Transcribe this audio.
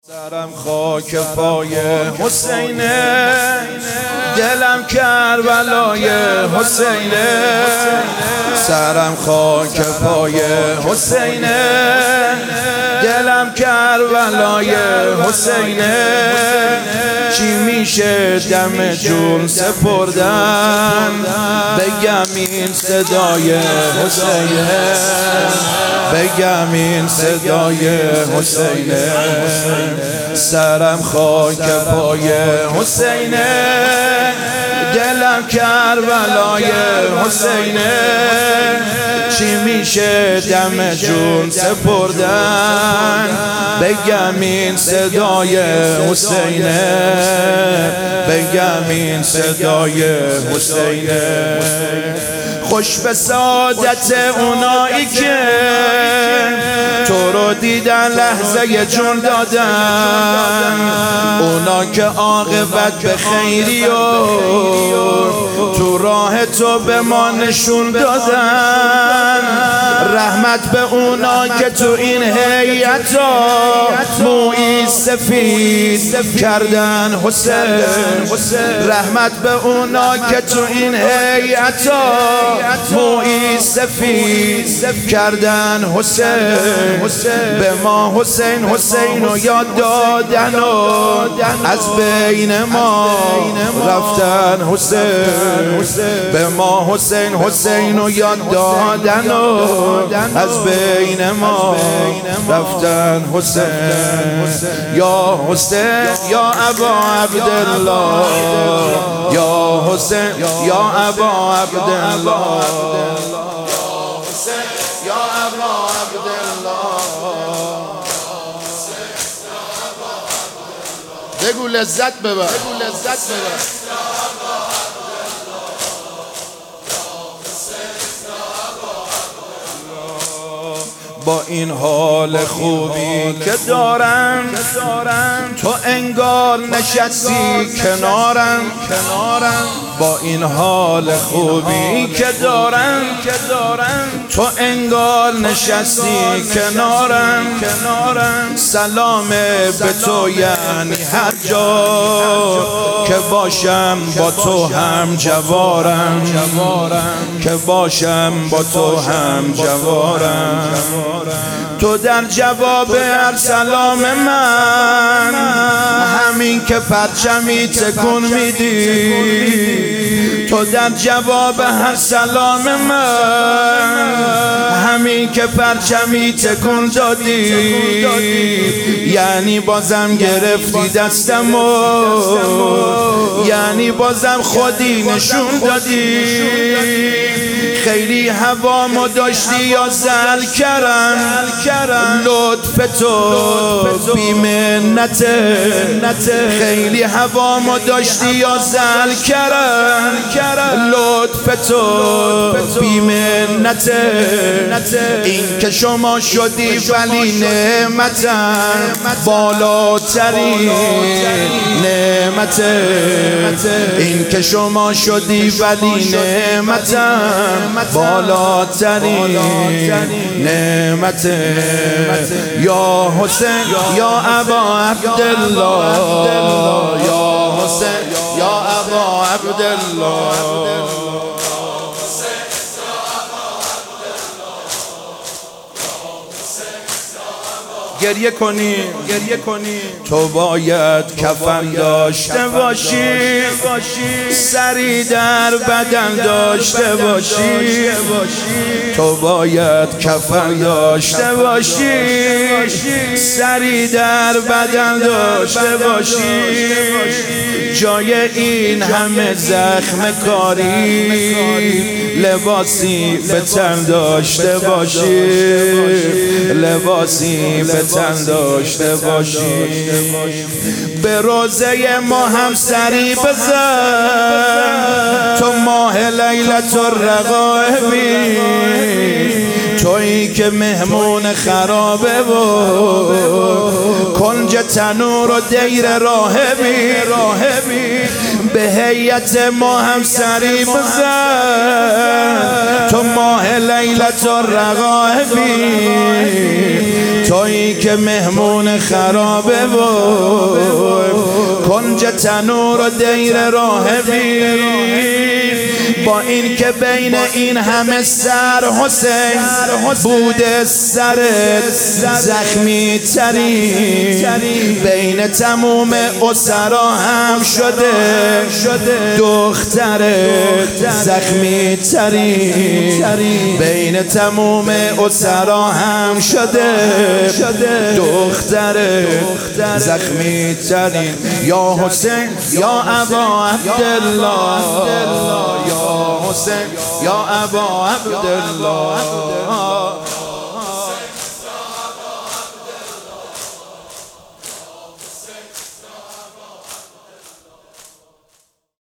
سرم خاک پای حسینه، دلم کربلای حسینه. سرم خاک پای حسینه، دلم کربلای حسینه. چی میشه دم جون سپردن، بگم این صدای حسینه، بگم این صدای حسینه. سرم خاک پای حسینه، دلم کربلای حسینه. چی میشه دم جون سپردن، بگم این صدای حسینه، بگم این صدای حسینه. خوش به سعادت اونایی که تو رو دیدن لحظه جون دادن، اونا که عاقبت به خیری و تو راه تو به ما نشون دادن. رحمت به اونا که تو این هیئتا مویی سفید کردن حسین. رحمت به اونا که تو این هیئتا مویی سفید کردن حسین. به ما حسین حسین رو یاد دادن و از بین ما رفتن حسین. به ما حسین حسین رو یاد دادن و از بین ما رفتن حسین. یا حسین یا ابا عبدالله، یا حسین یا ابا عبدالله، یا ابا عبدالله. بگو لذت ببر، بگو لذت ببر. با این حال خوبی که دارم تو انگار نشستی کنارم. با این حال خوبی که دارم تو انگار نشستی کنارم. سلام به تو یعنی هر جا که باشم با تو هم جوارم، که باشم با تو هم جوارم. تو در جواب هر سلام من همین که پرچمی تکون میدی. تو در جواب هر سلام من همین که پرچمی تکون دادی. یعنی بازم گرفتی دستمو، یعنی بازم خودی نشون دادی. خیلی هوامو داشتی یا زل کرم، لطف تو بی منته. خیلی هوامو داشتی یا زل کرم، لطف تو بی منته. این که شما شدی ولی نعمتم بالاترین نعمته. این که شما شدی ولی نعمتم بالاترین نعمته. یا حسین یا ابا عبدالله، یا حسین یا ابا عبدالله. گریه کنی تو باید کفن داشته باشی، سری در بدن داشته باشی. تو باید کفن داشته باشی، سری در بدن داشته باشی. جای این همه زخم کاری لباسی به تن داشته باشی، لباسی به تن داشته باشی. به روزه ما هم سری بزن، تو ماه لیلت الرغائبی. تویی که مهمون خرابه و کنج تنور و دیر راهبی. به هیئت ما هم سری بزن، تو ماه لیلت الرغائبی، تویی که مهمون خرابه و کنج تنور و دیر راهبی. با این که بین این همه سر حسین بوده سرت زخمی ترین، بین تموم اسرا هم شده دخترت زخمی ترین، بین تموم اسرا هم شده دخترت زخمی ترین. یا حسین یا ابا عبدالله، یا حسین یا ابا عبدالله.